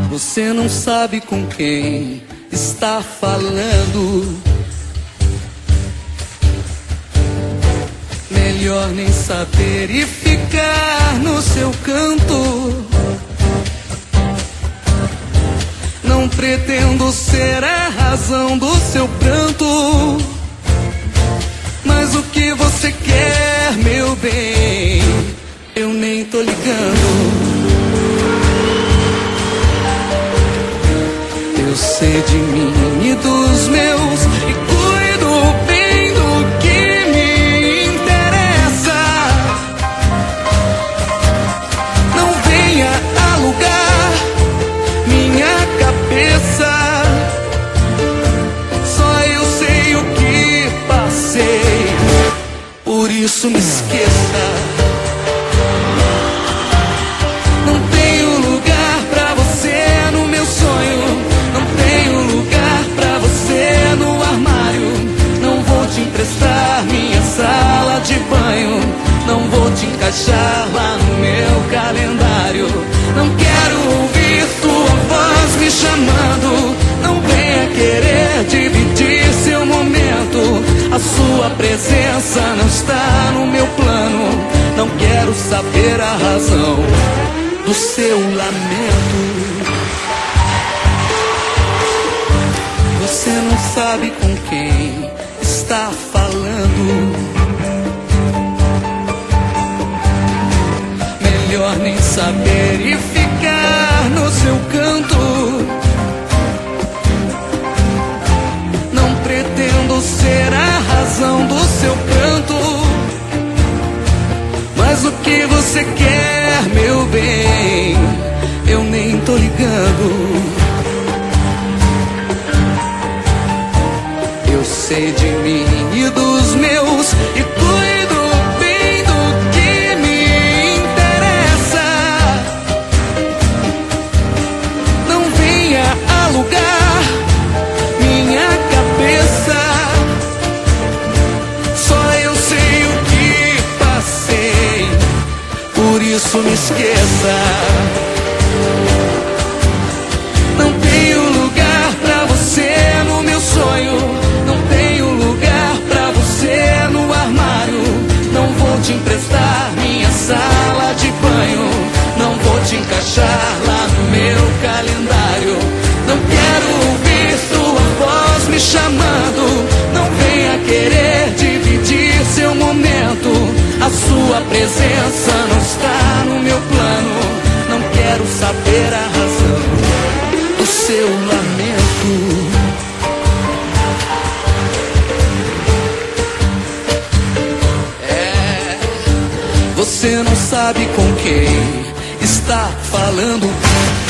Você não sabe com quem está falando. Melhor nem saber e ficar no seu canto. Não pretendo ser a razão do seu pranto, mas o que você quer, meu bem, eu nem tô ligando. Eu sei de mim e dos meus e cuido bem do que me interessa. Não venha alugar minha cabeça. Só eu sei o que passei, por isso me esqueça. Não tenho lugar pra você no meu sonho. Não tenho lugar pra você no armário. Não vou te emprestar minha sala de banho. Não vou te encaixar lá no meu calendário. Não quero ouvir tua voz me chamando. Não venha querer dividir seu momento. A sua presença não está no meu plano. Não quero saber a razão do seu lamento. Você não sabe com quem está falando. Melhor nem saber e ficar no seu canto. Não pretendo ser a razão do seu pranto, mas o que você quer, meu bem, eu nem tô ligando. Eu sei de mim e dos meus e cuido bem do que me interessa. Não venha alugar minha cabeça. Só eu sei o que passei, por isso me esqueça. Não tenho lugar pra você no meu sonho. Não tenho lugar pra você no armário. Não vou te emprestar minha sala de banho. Não vou te encaixar lá no meu calendário. Não quero ouvir sua voz me chamando. Não venha querer dividir seu momento. A sua presença não está no meu plano. Não quero saber a razão do seu lamento. Você não sabe com quem está falando.